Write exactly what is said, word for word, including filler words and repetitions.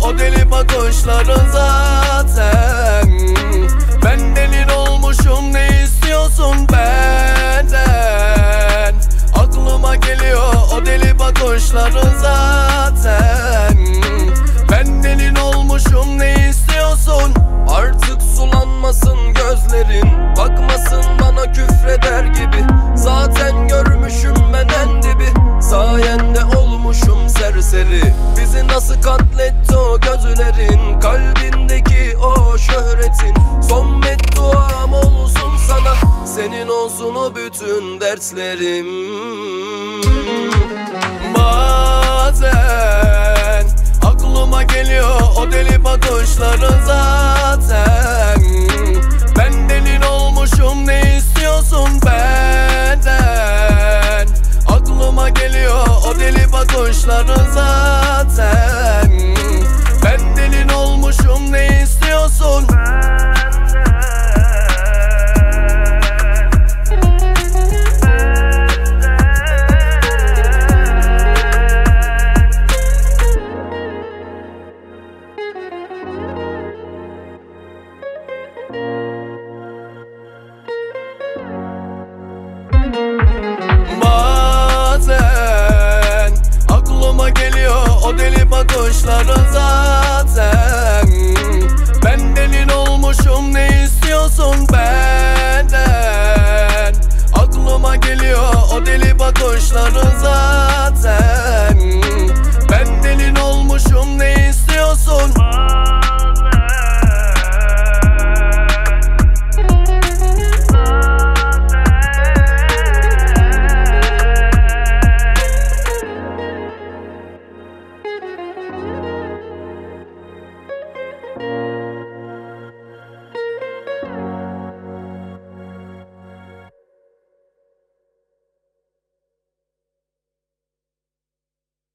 o deli bakışların zaten. Ben delin olmuşum, ne istiyorsun benden? Aklıma geliyor o deli bakışların zaten. Ben delin olmuşum, ne istiyorsun? Artık sulanmasın gözlerin, bakmasın bana küfreder gibi. Zaten görmüşüm ben en dibi, sayende olmuşum serseri. Bizi nasıl katletti o gözlerin, kalbindeki o şöhretin. Son bedduam olsun sana, senin olsun o bütün dertlerim. Bazen aklıma geliyor o deli bakışların zaten. Ben delin olmuşum, ne istiyorsun benden? Aklıma geliyor o deli bakışların zaten. Ben delin olmuşum, ne istiyorsun? Bazen aklıma geliyor o deli bakışların zaten. Ben delin olmuşum, ne istiyorsun